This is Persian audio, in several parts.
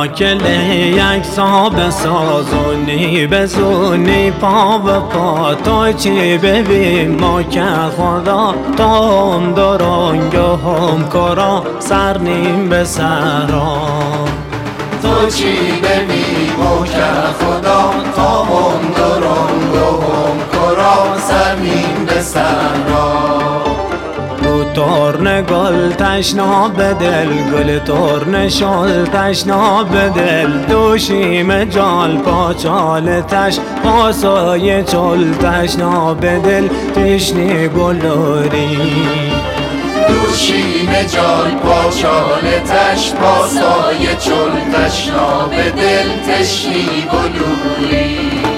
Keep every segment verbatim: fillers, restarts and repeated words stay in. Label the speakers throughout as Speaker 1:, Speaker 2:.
Speaker 1: حالا کل یک سا بسازونی بزونی پا و پا تا چی ببین ما که خدا تا هم درنگ و هم کرا سر نیم به سرا
Speaker 2: تو چی ببین ما که خدا تا هم درنگ و هم کرا سر نیم به سرا
Speaker 1: ترن گل تشنا به دل گل ترن شل تشنا به دل دوشیم جال پاچال تش پاسای چل تشنا به دل تشنی گلوری
Speaker 2: دوشیم جال پاچال تش پاسای چل تشنا به دل تشنی گلوری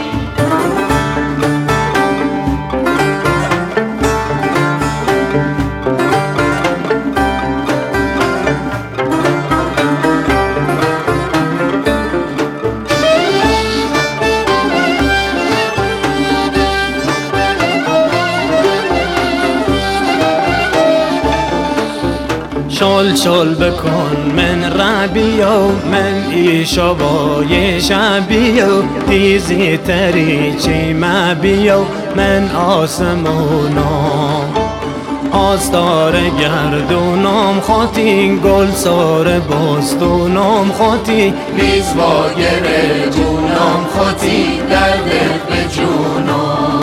Speaker 1: شل شل بکن من ربیو من ایشا بای شبیو دیزی تری چی مبیو من آسمونا آستار گردونم خاطی گل سار بستونم خاطی
Speaker 2: نیز با گره جونم خاطی دردت به جونم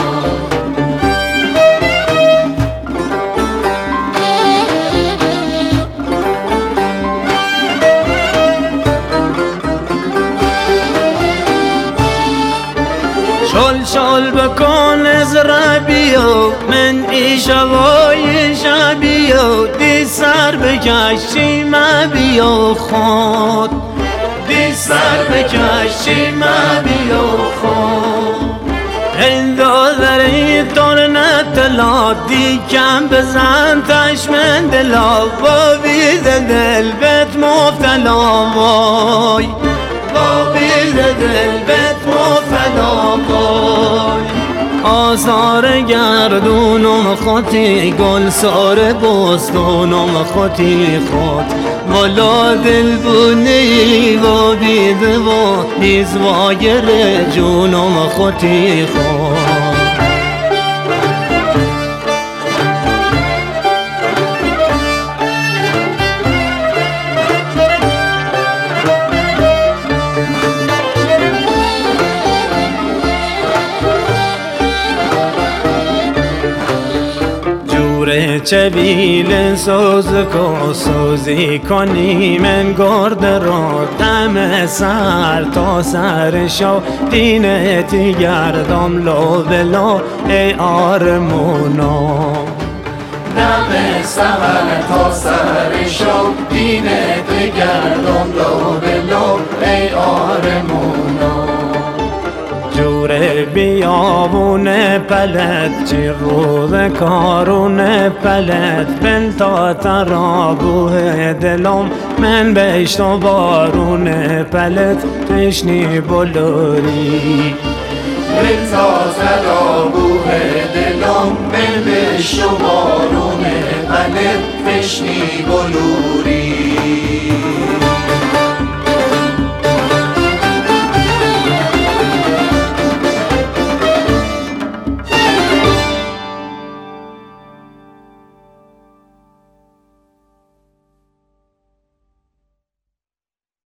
Speaker 1: شل شل بکن از ربیو من ای شوای شبیو دی سر بکشی مبیو خود دی سر بکشی مبیو خود ال دادری تور نتلا دی کم بزن تشمن دلا با بید دل بت مفتلا وای با بید دل بت مفتلا وای آثار گردونم خاطی گل سار بستونم خاطی خود والا دل بونی و بیده و نیز واگر جونم خاطی خود چویل سوز کو سوزی کنی من گرد را دم سر تا سر شو دینتی گردم لو بلو ای آرمونا
Speaker 2: دم سر تا سر شو دینتی گردم لو بلو ای آرمونا
Speaker 1: جوره بیابون پلت چی روز کارون پلت بل تا ترابوه دلم من بهشت و بارون پلت تشنی بلوری
Speaker 2: بل تا ترابوه دلم من بهشت و بارون پلت تشنی بلوری